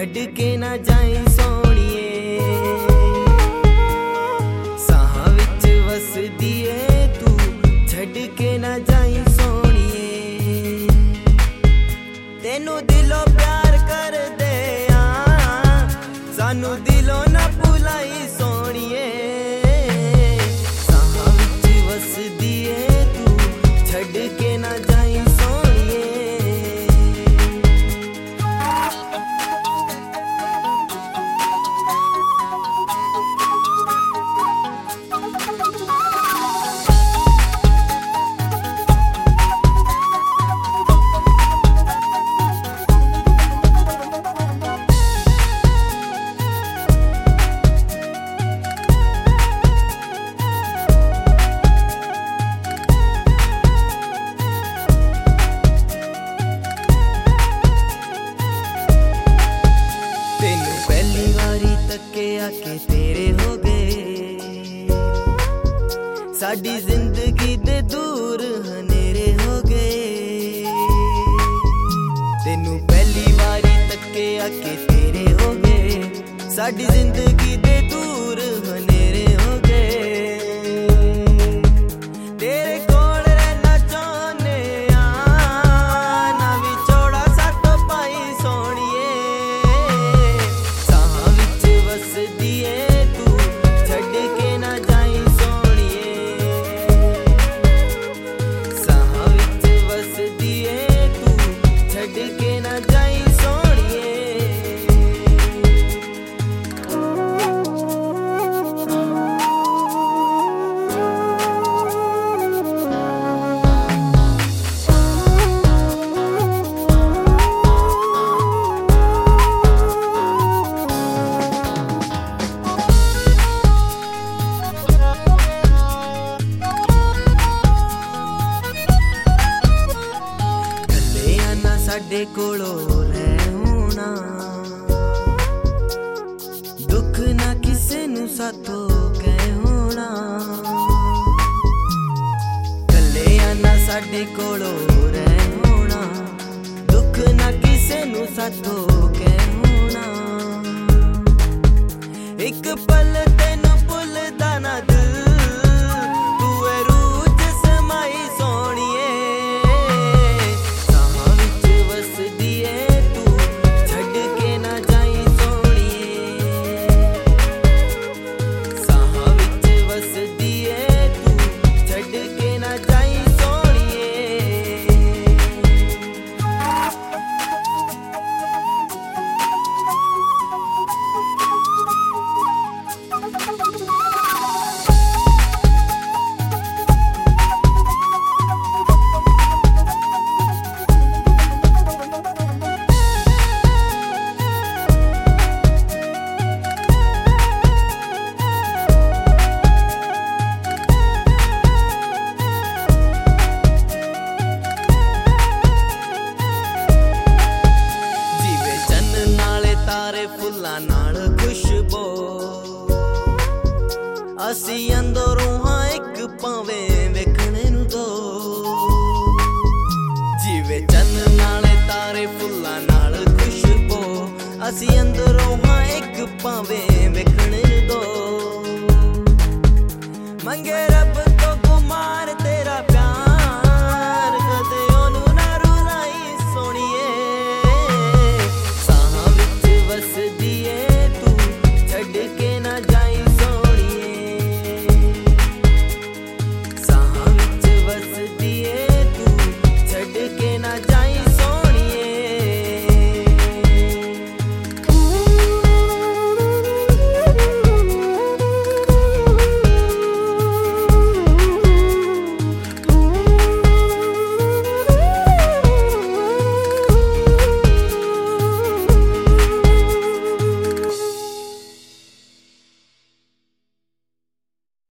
छड़ के ना जाई सोनिए, साहां विच वसदी ए तू छड़ के ना जाई सोनिए। तेनू दिलों प्यार कर दे सानू दिलों ना भुलाई सोनिए, साहां विच वसदी ए तू छड़ के ना जाई सोनिए। के तेरे हो गए साडी जिंदगी दे दूर हनेरे हो गए, तेनू पहली बारी तके आके तेरे हो गए साडी जिंदगी दे दूर हनेरे हो गए। तेरे कोल रहना चाहने ना विछोड़ा साथ पाई सोनिए, साहां विच वसदी ए तू छड़ के ना जाई सोनिए, साहां विच वसदी ए तू छड़ के ना जाई सोनिए। साडे कोलों रह होना दुख ना किसे नू साथों कह होना, कल्ले आना साडे कोलों रह होना दुख ना किसे नू साथों कह होना। एक पल तेनू भुलदा ना दिल तू ए रूह च समाई सोनिए, फुल्लां नाल खुशबू असी अंदरों हाँ एक भावें वेखणे नू दो, जीवे चन्न नाले तारे फुल्लां नाल खुशबू असी अंदरों हाँ एक भावें वेखणे नू दो। मंगे